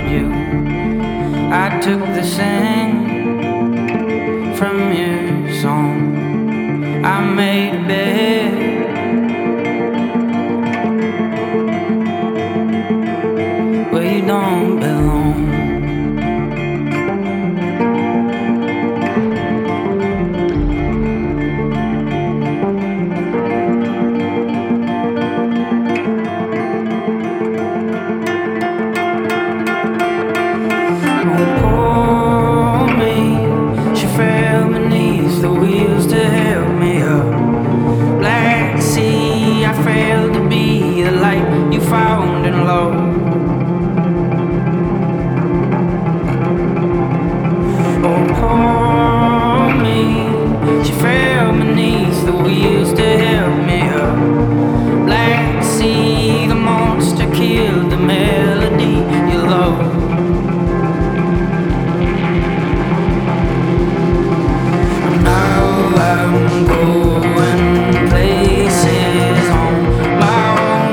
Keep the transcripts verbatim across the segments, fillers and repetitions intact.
you. I took the sand from your song. I made a bed where you don't belong. The wheels to help me up. Black sea, I failed to be the light you found in love. Oh, poor me, she fell beneath the wheels to help me up. Black sea, the monster killed the melody you love. I'm going places on my own.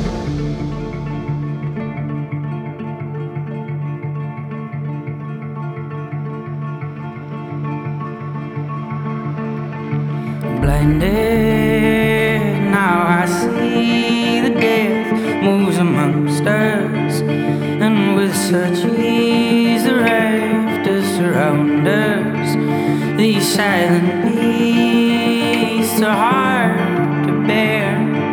Blinded, now I see the death moves amongst us, and with such ease the rafters surround us. These silent beasts are hard to bear.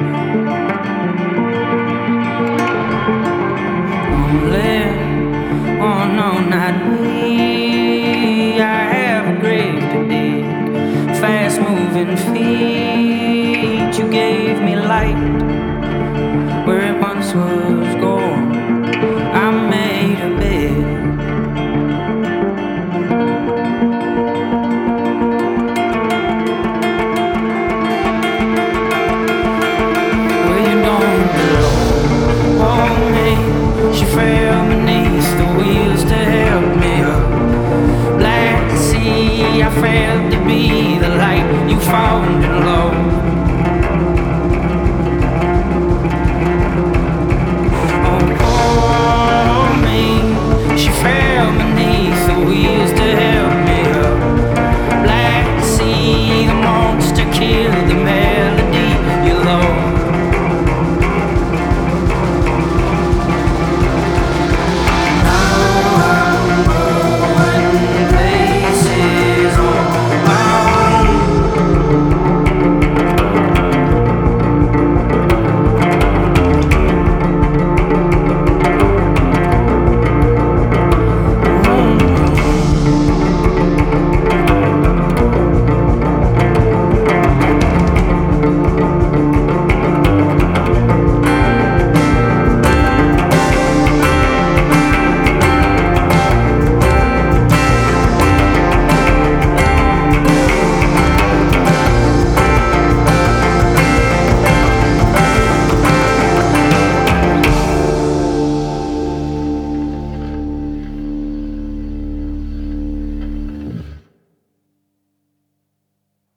Won't live, oh no, not me. I have a grave to dig, fast moving feet. You gave me light where it once was.